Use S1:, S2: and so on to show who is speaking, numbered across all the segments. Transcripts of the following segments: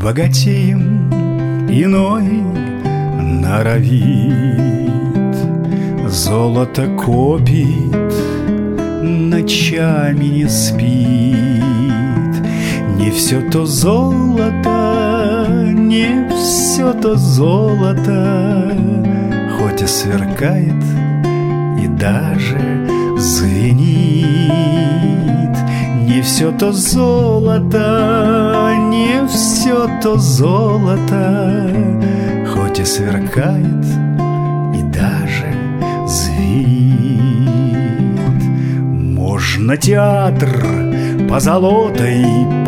S1: богатеем иной норовит, золото копит, ночами не спит. Не все то золото, не все то золото, хоть и сверкает и даже звенит. Не все то золото, не все то золото, хоть и сверкает и даже звенит. Можно театр позолотой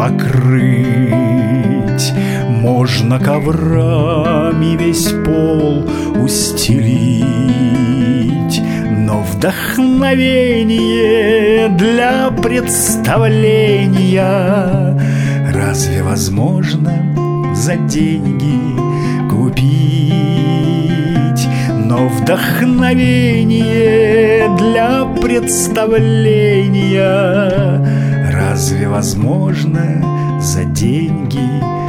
S1: покрыть, можно коврами весь пол устелить, но вдохновение для представления разве возможно за деньги купить? Но вдохновение для представления разве возможно за деньги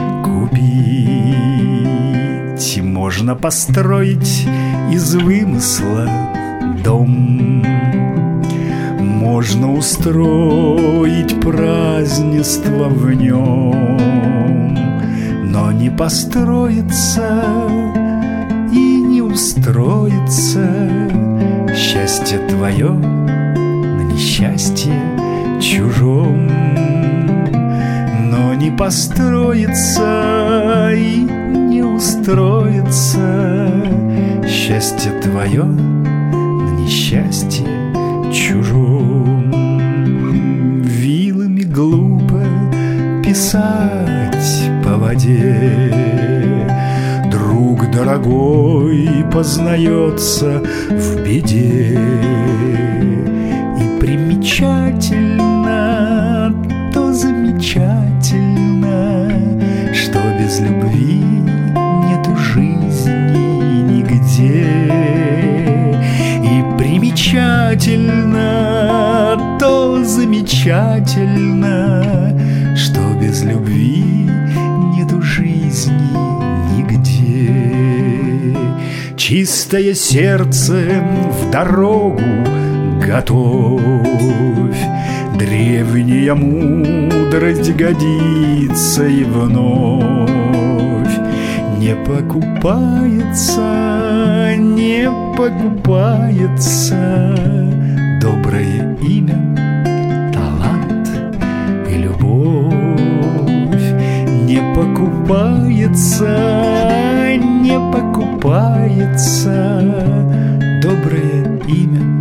S1: купить? Можно построить из вымысла дом, можно устроить празднество в нем, но не построится и не устроится счастье твое на несчастье чужом. Но не построится и не устроится счастье твое на несчастье чужом. Вилами глупо писать по воде, друг дорогой познается в беде. И примечательно, то замечательно, что без любви нету жизни нигде. И примечательно, то замечательно, что без любви нету жизни нигде. Чистое сердце в дорогу готовь, древняя мудрость годится и вновь. Не покупается, не покупается доброе имя, талант и любовь. Не покупается, не покупается доброе имя,